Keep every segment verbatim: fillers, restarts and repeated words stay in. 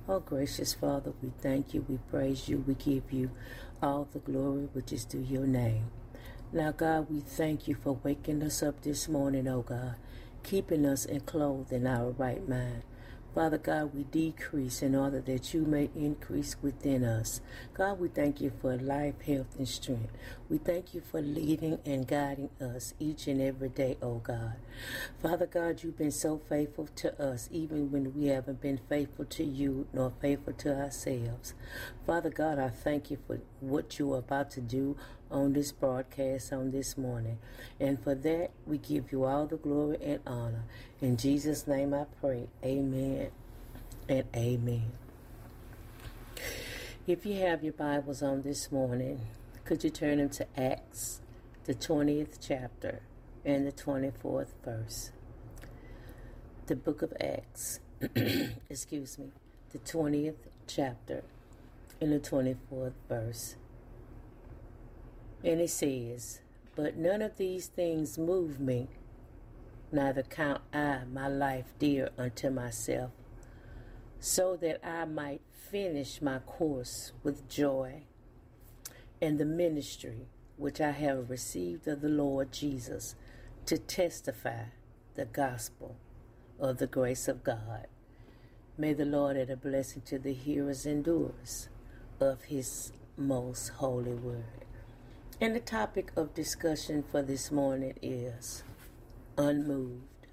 Oh, gracious Father, we thank you, we praise you, we give you all the glory which is due your name. Now, God, we thank you for waking us up this morning, oh God, keeping us and clothed in our right mind. Father God, we decrease in order that you may increase within us. God, we thank you for life, health, and strength. We thank you for leading and guiding us each and every day, oh God. Father God, you've been so faithful to us, even when we haven't been faithful to you nor faithful to ourselves. Father God, I thank you for what you are about to do on this broadcast on this morning. And for that, we give you all the glory and honor. In Jesus' name I pray. Amen and amen. If you have your Bibles on this morning, could you turn them to Acts, the twentieth chapter and the twenty-fourth verse? The book of Acts, excuse me, the twentieth chapter and the twenty-fourth verse. And it says, "But none of these things move me, neither count I my life dear unto myself, so that I might finish my course with joy, and the ministry which I have received of the Lord Jesus, to testify the gospel of the grace of God. May the Lord add a blessing to the hearers and doers of his most holy word." And the topic of discussion for this morning is unmoved.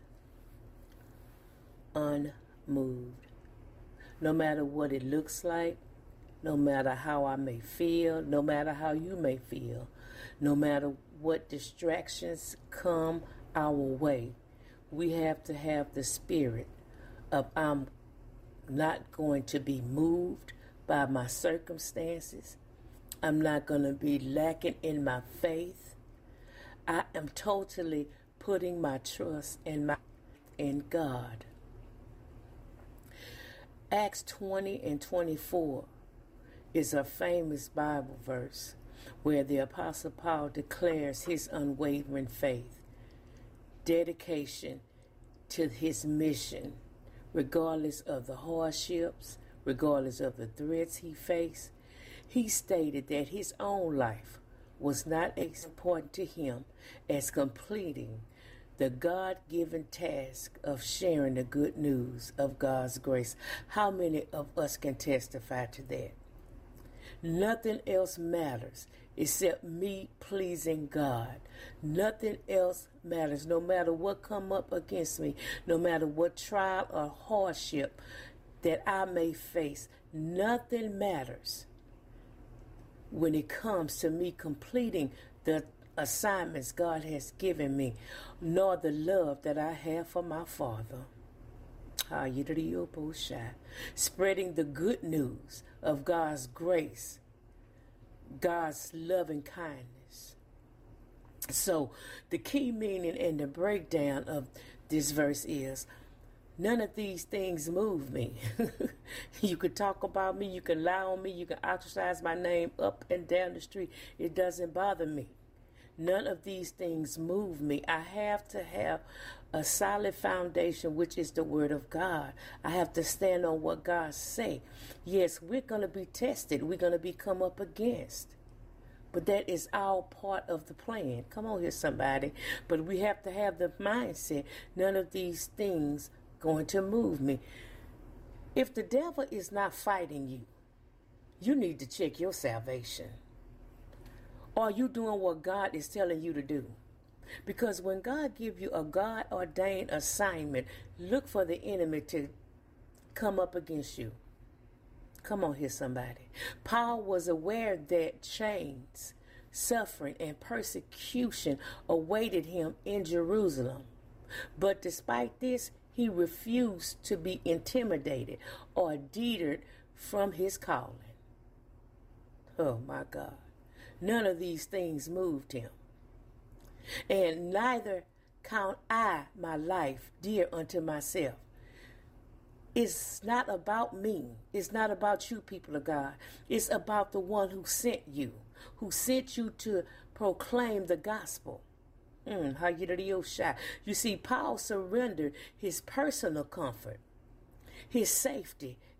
Unmoved. No matter what it looks like, no matter how I may feel, no matter how you may feel, no matter what distractions come our way, we have to have the spirit of I'm not going to be moved by my circumstances. I'm not going to be lacking in my faith. I am totally putting my trust in my in God. Acts twenty and twenty-four is a famous Bible verse where the Apostle Paul declares his unwavering faith, dedication to his mission, regardless of the hardships, regardless of the threats he faced. He stated that his own life was not as important to him as completing the God-given task of sharing the good news of God's grace. How many of us can testify to that? Nothing else matters except me pleasing God. Nothing else matters, no matter what come up against me, no matter what trial or hardship that I may face. Nothing matters when it comes to me completing the assignments God has given me, nor the love that I have for my Father. Spreading the good news of God's grace, God's loving kindness. So the key meaning and the breakdown of this verse is, none of these things move me. You can talk about me, you can lie on me, you can ostracize my name up and down the street. It doesn't bother me. None of these things move me. I have to have a solid foundation, which is the word of God. I have to stand on what God say. Yes, we're going to be tested. We're going to be come up against. But that is all part of the plan. Come on here, somebody. But we have to have the mindset, none of these things going to move me. If the devil is not fighting you, you need to check your salvation. Are you doing what God is telling you to do? Because when God gives you a God-ordained assignment, look for the enemy to come up against you. Come on here, somebody. Paul was aware that chains, suffering, and persecution awaited him in Jerusalem. But despite this, he refused to be intimidated or deterred from his calling. Oh, my God. None of these things moved him. And neither count I my life dear unto myself. It's not about me. It's not about you, people of God. It's about the one who sent you, who sent you to proclaim the gospel. Mm, you see, Paul surrendered his personal comfort, his safety,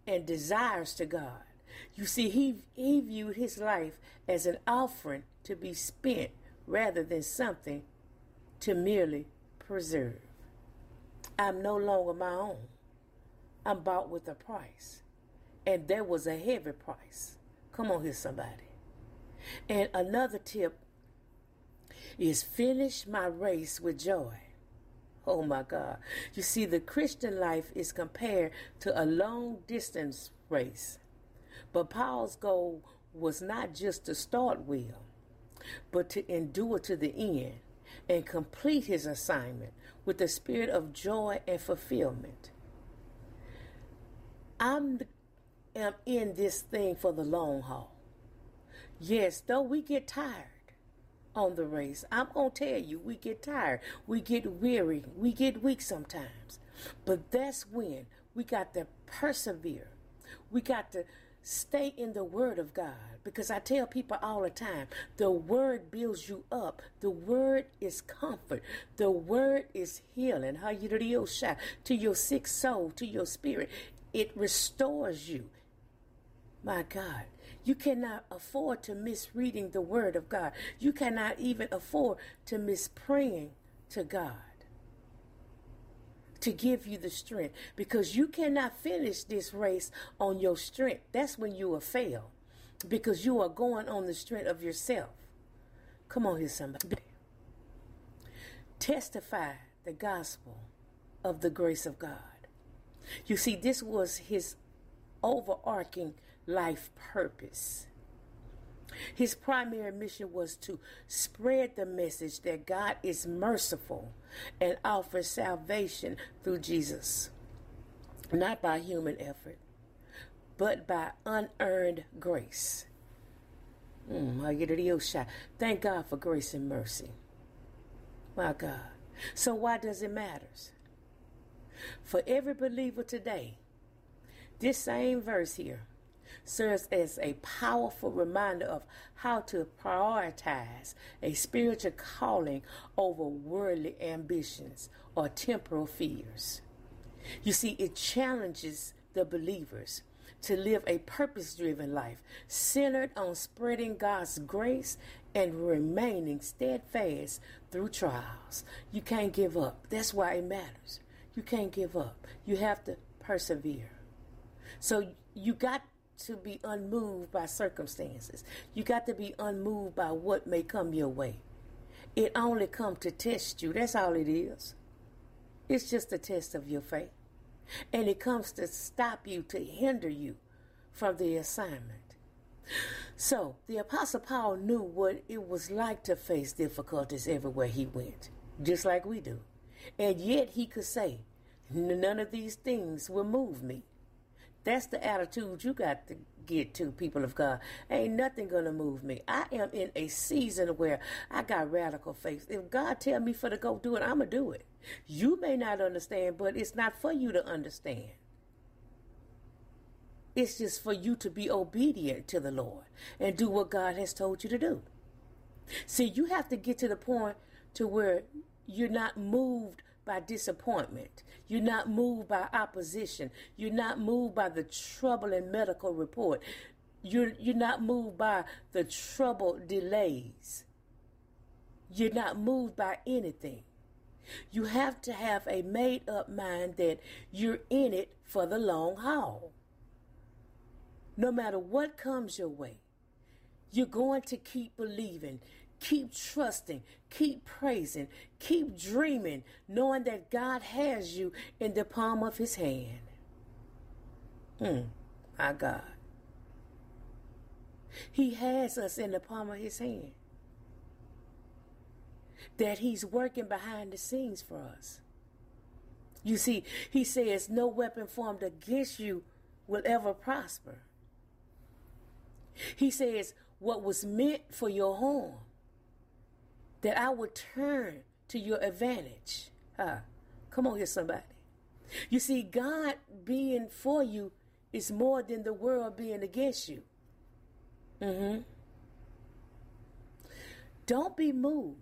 and desires to God. You see, he, he viewed his life as an offering to be spent rather than something to merely preserve. I'm no longer my own. I'm bought with a price. And there was a heavy price. Come on here, somebody. And another tip is finish my race with joy. Oh my God. You see, the Christian life is compared to a long distance race. But Paul's goal was not just to start well, but to endure to the end and complete his assignment with the spirit of joy and fulfillment. I'm am in this thing for the long haul. Yes, though we get tired on the race, I'm going to tell you, we get tired, we get weary, we get weak sometimes. But that's when we got to persevere. We got to stay in the Word of God, because I tell people all the time, the Word builds you up. The Word is comfort. The Word is healing. To your sick soul, to your spirit. It restores you. My God, you cannot afford to miss reading the Word of God. You cannot even afford to miss praying to God to give you the strength, because you cannot finish this race on your strength. That's when you will fail, because you are going on the strength of yourself. Come on here, somebody. Testify the gospel of the grace of God. You see, this was his overarching life purpose. His primary mission was to spread the message that God is merciful and offers salvation through Jesus, not by human effort, but by unearned grace. Mm, thank God for grace and mercy. My God. So why does it matter? For every believer today, this same verse here serves as a powerful reminder of how to prioritize a spiritual calling over worldly ambitions or temporal fears. You see, it challenges the believers to live a purpose-driven life centered on spreading God's grace and remaining steadfast through trials. You can't give up. That's why it matters. You can't give up. You have to persevere. So you got to be unmoved by circumstances. You got to be unmoved by what may come your way. It only comes to test you. That's all it is. It's just a test of your faith. And it comes to stop you, to hinder you from the assignment. So the Apostle Paul knew what it was like to face difficulties everywhere he went, just like we do. And yet he could say, none of these things will move me. That's the attitude you got to get to, people of God. Ain't nothing going to move me. I am in a season where I got radical faith. If God tell me for to go do it, I'm going to do it. You may not understand, but it's not for you to understand. It's just for you to be obedient to the Lord and do what God has told you to do. See, you have to get to the point to where you're not moved by disappointment. You're not moved by opposition. You're not moved by the troubling medical report. You're, you're not moved by the trouble delays. You're not moved by anything. You have to have a made-up mind that you're in it for the long haul. No matter what comes your way, you're going to keep believing, keep trusting, keep praising, keep dreaming, knowing that God has you in the palm of his hand. Hmm, my God. He has us in the palm of his hand. That he's working behind the scenes for us. You see, he says no weapon formed against you will ever prosper. He says what was meant for your harm, that I would turn to your advantage. Huh? Come on here, somebody. You see, God being for you is more than the world being against you. Mm-hmm. Don't be moved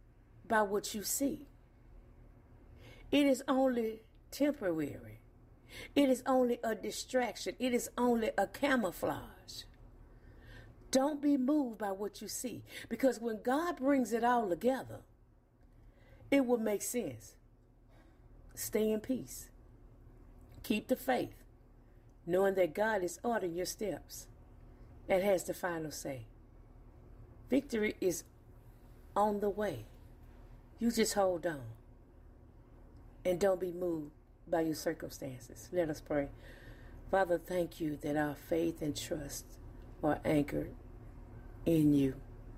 by what you see. It is only temporary. It is only a distraction. It is only a camouflage. Don't be moved by what you see, because when God brings it all together, it will make sense. Stay in peace. Keep the faith, knowing that God is ordering your steps and has the final say. Victory is on the way. You just hold on and don't be moved by your circumstances. Let us pray. Father, thank you that our faith and trust are anchored in you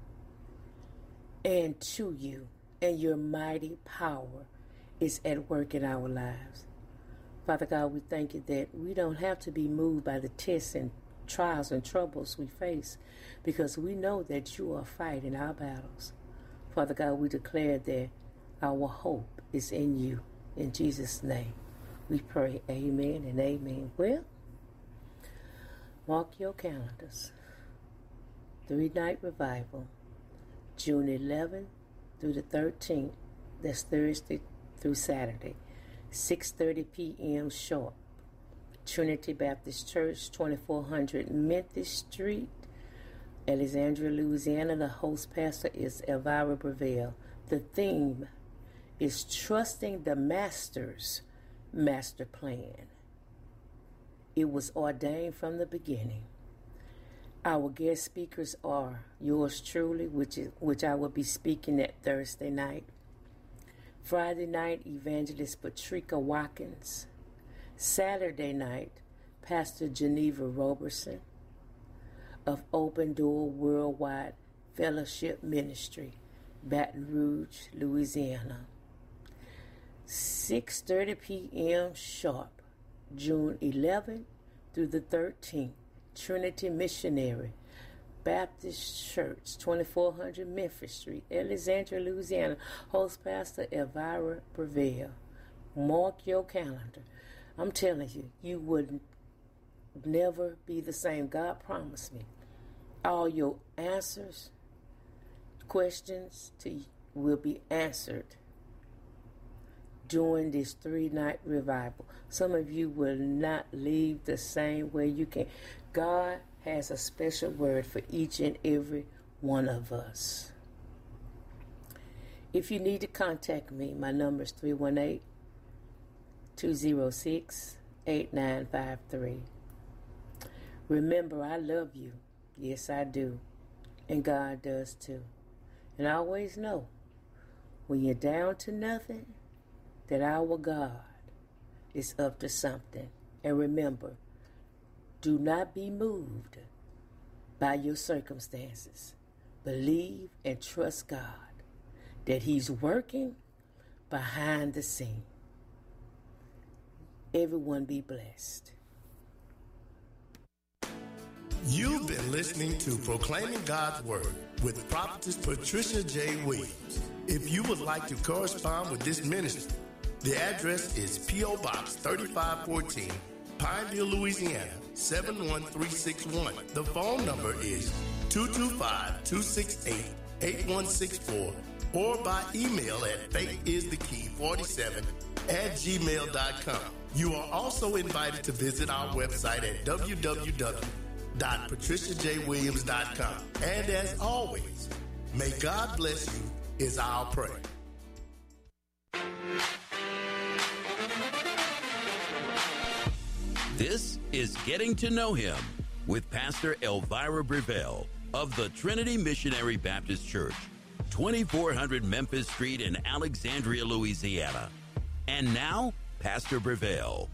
and to you, and your mighty power is at work in our lives. Father God, we thank you that we don't have to be moved by the tests and trials and troubles we face, because we know that you are fighting our battles. Father God, we declare that our hope is in you. In Jesus' name, we pray amen and amen. Well, mark your calendars. Three-night revival, June eleventh through the thirteenth. That's Thursday through Saturday, six thirty p.m. sharp. Trinity Baptist Church, twenty-four hundred Memphis Street, Alexandria, Louisiana. The host pastor is Elvira Breville. The theme is Trusting the Master's Master Plan. It was ordained from the beginning. Our guest speakers are yours truly, which is which I will be speaking at Thursday night. Friday night, Evangelist Patricia Watkins. Saturday night, Pastor Geneva Roberson of Open Door Worldwide Fellowship Ministry, Baton Rouge, Louisiana. six thirty p.m. sharp, June eleventh through the thirteenth. Trinity Missionary Baptist Church, twenty-four hundred Memphis Street, Alexandria, Louisiana. Host Pastor Elvira Breville. Mark your calendar. I'm telling you, you would never be the same. God promised me. All your answers, questions to will be answered during this three-night revival. Some of you will not leave the same way you came. God has a special word for each and every one of us. If you need to contact me, my number is three one eight, two zero six, eight nine five three. Remember, I love you. Yes, I do. And God does too. And always know, when you're down to nothing, that our God is up to something. And remember, do not be moved by your circumstances. Believe and trust God that He's working behind the scene. Everyone be blessed. You've been listening to Proclaiming God's Word with Prophetess Patricia J. Williams. If you would like to correspond with this ministry, the address is P O. Box thirty-five fourteen, Pineville, Louisiana, seven one three six one. The phone number is two two five, two six eight, eight one six four, or by email at faithisthekey forty-seven at gmail dot com. You are also invited to visit our website at w w w dot patricia j williams dot com. And as always, may God bless you is our prayer. This is Getting to Know Him with Pastor Elvira Breville of the Trinity Missionary Baptist Church, twenty-four hundred Memphis Street in Alexandria, Louisiana. And now, Pastor Breville.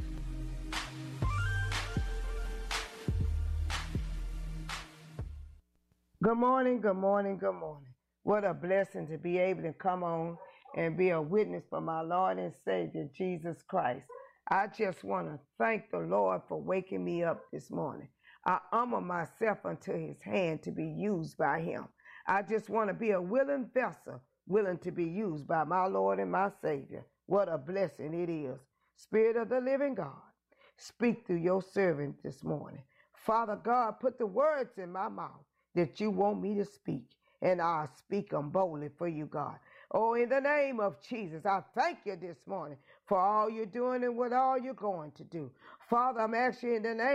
Good morning, good morning, good morning. What a blessing to be able to come on and be a witness for my Lord and Savior, Jesus Christ. I just want to thank the Lord for waking me up this morning. I humble myself unto His hand to be used by Him. I just want to be a willing vessel, willing to be used by my Lord and my Savior. What a blessing it is. Spirit of the living God, speak through your servant this morning. Father God, put the words in my mouth that you want me to speak, and I'll speak them boldly for you, God. Oh, in the name of Jesus, I thank you this morning for all you're doing and what all you're going to do. Father, I'm asking you in the name